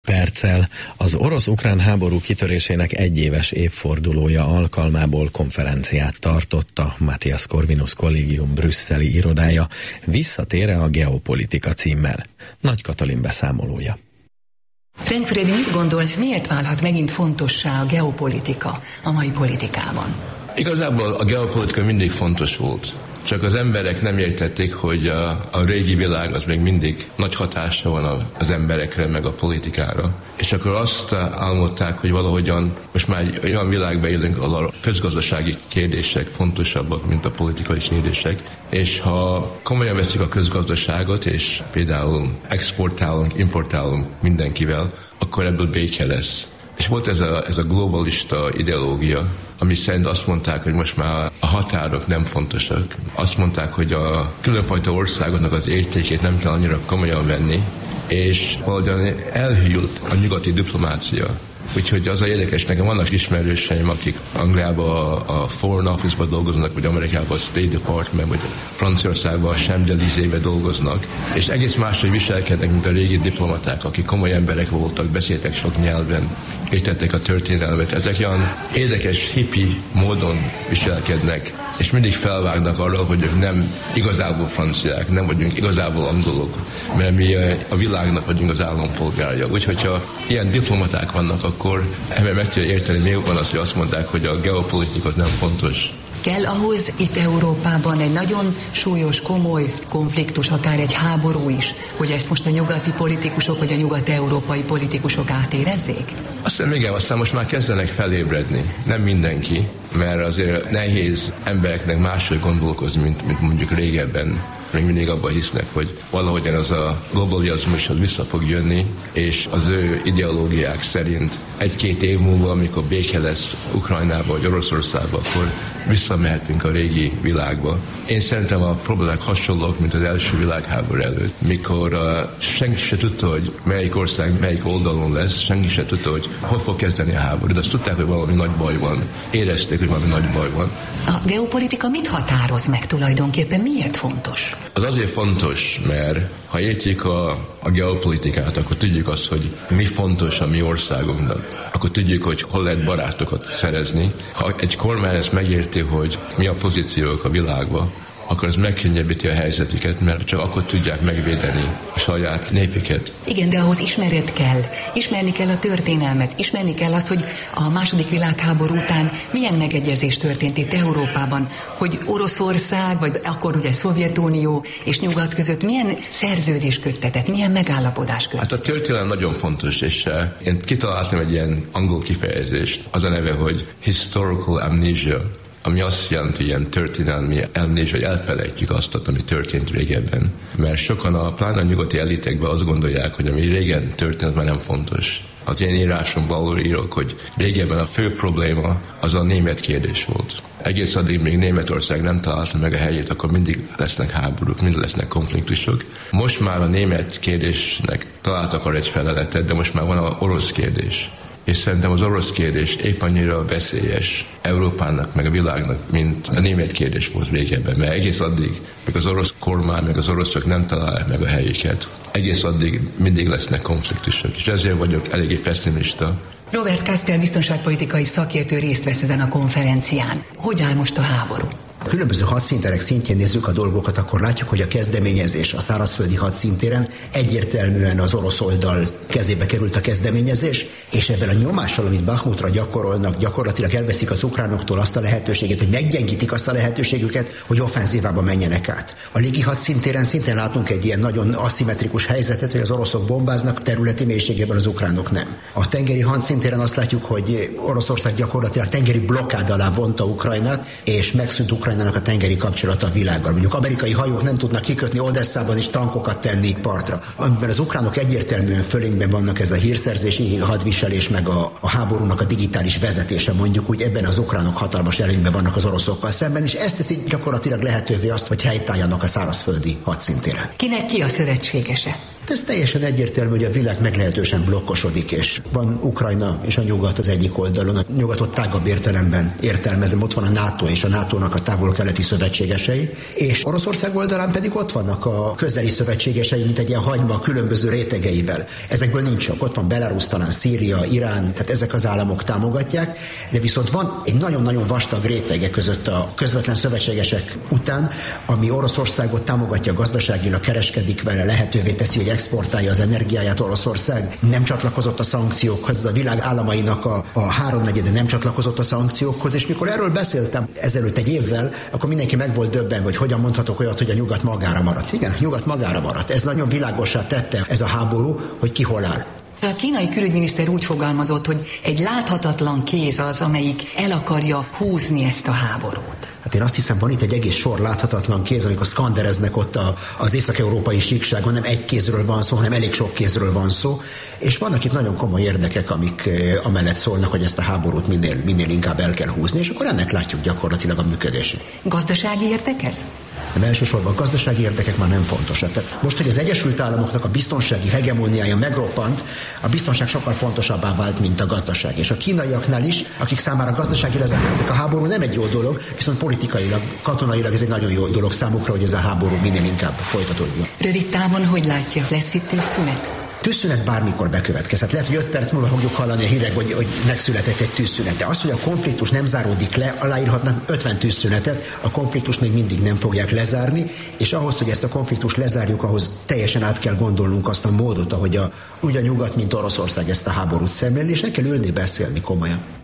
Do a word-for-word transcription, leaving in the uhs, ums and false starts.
perccel. Az orosz-ukrán háború kitörésének egyéves évfordulója alkalmából konferenciát tartott a Matthias Corvinus Kollégium brüsszeli irodája, Visszatér-e a geopolitika címmel. Nagy Katalin beszámolója. Frank Freddy mit gondol, miért válhat megint fontossá a geopolitika a mai politikában? Igazából a geopolitika mindig fontos volt. Csak az emberek nem értették, hogy a, a régi világ az még mindig nagy hatása van az emberekre, meg a politikára. És akkor azt álmodták, hogy valahogyan most már olyan világban élünk, ahol a közgazdasági kérdések fontosabbak, mint a politikai kérdések. És ha komolyan veszik a közgazdaságot, és például exportálunk, importálunk mindenkivel, akkor ebből béke lesz. És volt ez a, ez a globalista ideológia, ami szerint azt mondták, hogy most már a határok nem fontosak. Azt mondták, hogy a különfajta országoknak az értékét nem kell annyira komolyan venni, és valahogyan elhűlt a nyugati diplomácia. Úgyhogy az a érdekes, nekem vannak ismerőseim, akik Angliában a, a Foreign Office-ban dolgoznak, vagy Amerikában a State Department, vagy Franciaországban a Champs-Élysées-ben dolgoznak, és egész máshogy viselkednek, mint a régi diplomaták, akik komoly emberek voltak, beszéltek sok nyelven, értettek a történelmet. Ezek olyan érdekes, hippi módon viselkednek, és mindig felvágnak arra, hogy ők nem igazából franciák, nem vagyunk igazából angolok, mert mi a világnak vagyunk az állampolgárja. Úgyhogy ha ilyen diplomaták vannak, akkor ebben meg tudja érteni, miért van az, hogy azt mondták, hogy a geopolitika nem fontos. Kell ahhoz itt Európában egy nagyon súlyos, komoly konfliktus, akár egy háború is, hogy ezt most a nyugati politikusok, vagy a nyugat-európai politikusok átérezzék? Aztán igen, aztán most már kezdenek felébredni. Nem mindenki, mert azért nehéz embereknek máshogy gondolkozni, mint, mint mondjuk régebben. Még mindig abban hisznek, hogy valahogyan az a globalizmus az vissza fog jönni, és az ő ideológiák szerint egy-két év múlva, amikor béke lesz Ukrajnába vagy Oroszországba, akkor visszamehetünk a régi világba. Én szerintem a problémák hasonlók, mint az első világháború előtt, mikor uh, senki se tudta, hogy melyik ország melyik oldalon lesz, senki se tudta, hogy hol fog kezdeni a háború, de azt tudták, hogy valami nagy baj van. Érezték, hogy valami nagy baj van. A geopolitika mit határoz meg tulajdonképpen? Miért fontos? Az azért fontos, mert ha értjük a, a geopolitikát, akkor tudjuk azt, hogy mi fontos a mi országunknak. Akkor tudjuk, hogy hol lehet barátokat szerezni. Ha egy kormány ezt megérti, hogy mi a pozíciók a világban, akkor ez megkönnyebbíti a helyzetüket, mert csak akkor tudják megvédeni a saját népüket. Igen, de ahhoz ismeret kell. Ismerni kell a történelmet, ismerni kell azt, hogy a második világháború után milyen megegyezés történt itt Európában, hogy Oroszország, vagy akkor ugye Szovjetunió és Nyugat között milyen szerződés köttetett, milyen megállapodás köttetett. Hát a történelem nagyon fontos, és uh, én kitaláltam egy ilyen angol kifejezést, az a neve, hogy historical amnesia, ami azt jelenti, ilyen történelmi elmnés, hogy elfelejtjük azt, ami történt régebben. Mert sokan a pláne a nyugati elitekben azt gondolják, hogy ami régen történt, már nem fontos. Az én írásomban írok, hogy régebben a fő probléma az a német kérdés volt. Egész addig még Németország nem találta meg a helyét, akkor mindig lesznek háborúk, mindig lesznek konfliktusok. Most már a német kérdésnek találtak arra egy feleletet, de most már van az orosz kérdés. És szerintem az orosz kérdés épp annyira veszélyes Európának, meg a világnak, mint a német kérdés volt régebben. Mert egész addig, meg az orosz kormány, meg az oroszok nem találják meg a helyüket. Egész addig mindig lesznek konfliktusok. És ezért vagyok eléggé pessimista. Robert Kastel biztonságpolitikai szakértő részt vesz ezen a konferencián. Hogy áll most a háború? Különböző hadszinterek szintjén nézzük a dolgokat, akkor látjuk, hogy a kezdeményezés a szárazföldi hadszintéren egyértelműen az orosz oldal kezébe került a kezdeményezés, és ebben a nyomással, amit Bakhmutra gyakorolnak, gyakorlatilag elveszik az ukránoktól azt a lehetőséget, hogy meggyengítik azt a lehetőségüket, hogy offenzívába menjenek át. A légi hadszintéren szintén látunk egy ilyen nagyon aszimmetrikus helyzetet, hogy az oroszok bombáznak, területi mélységében az ukránok nem. A tengeri hadszintéren azt látjuk, hogy Oroszország gyakorlatilag tengeri blokkád alá vonta Ukrajnát, és megszűnt Ukrajnának a tengeri kapcsolata a világgal. Mondjuk amerikai hajók nem tudnak kikötni Odesszában és tankokat tenni partra. Amiben az ukránok egyértelműen fölényben vannak, ez a hírszerzési hadviselés, meg a, a háborúnak a digitális vezetése, mondjuk úgy, ebben az ukránok hatalmas előnyben vannak az oroszokkal szemben, és ezt teszi gyakorlatilag lehetővé azt, hogy helytálljanak a szárazföldi hadszintéren. Kinek ki a szövetségese? Hát ez teljesen egyértelmű, hogy a világ meglehetősen blokkosodik, és van Ukrajna és a nyugat az egyik oldalon. A nyugatot tágabb értelemben értelmezem, ott van a NATO és a nátónak a távol-keleti szövetségesei, és Oroszország oldalán pedig ott vannak a közeli szövetségesei, mint egy ilyen hagyma a különböző rétegeivel. Ezekből nincs sok. Ott van Belarus, talán Szíria, Irán, tehát ezek az államok támogatják, de viszont van egy nagyon-nagyon vastag rétege között a közvetlen szövetségesek után, ami Oroszországot támogatja gazdaságilag, kereskedik vele, lehetővé teszi, hogy exportálja az energiáját. Oroszország nem csatlakozott a szankciókhoz, a világ államainak a, a háromnegyede nem csatlakozott a szankciókhoz, és mikor erről beszéltem ezelőtt egy évvel, akkor mindenki meg volt döbben, hogy hogyan mondhatok olyat, hogy a nyugat magára maradt. Igen, a nyugat magára maradt. Ez nagyon világossá tette ez a háború, hogy ki hol áll. A kínai külügyminiszter úgy fogalmazott, hogy egy láthatatlan kéz az, amelyik el akarja húzni ezt a háborút. Hát én azt hiszem, van itt egy egész sor láthatatlan kéz, amikor szkandereznek ott a, az észak-európai síkságon, nem egy kézről van szó, hanem elég sok kézről van szó, és vannak itt nagyon komoly érdekek, amik amellett szólnak, hogy ezt a háborút minél, minél inkább el kell húzni, és akkor ennek látjuk gyakorlatilag a működését. Gazdasági érdek ez? De elsősorban a gazdasági érdekek már nem fontosak. Tehát most, hogy az Egyesült Államoknak a biztonsági hegemóniája megroppant, a biztonság sokkal fontosabbá vált, mint a gazdaság. És a kínaiaknál is, akik számára gazdaságilag ezek a háború nem egy jó dolog, viszont politikailag, katonailag ez egy nagyon jó dolog számukra, hogy ez a háború minél inkább folytatódjon. Rövid távon hogy látja? Lesz itt tűzszünet? Tűzszünet bármikor bekövetkezhet. Lehet, hogy öt perc múlva fogjuk hallani a hírekben, hogy, hogy megszületett egy tűzszünet. De az, hogy a konfliktus nem záródik le, aláírhatnak ötven tűzszünetet, a konfliktust még mindig nem fogják lezárni, és ahhoz, hogy ezt a konfliktust lezárjuk, ahhoz teljesen át kell gondolnunk azt a módot, ahogy a, úgy a nyugat, mint Oroszország ezt a háborút szemléli, és ne kell ülni beszélni komolyan.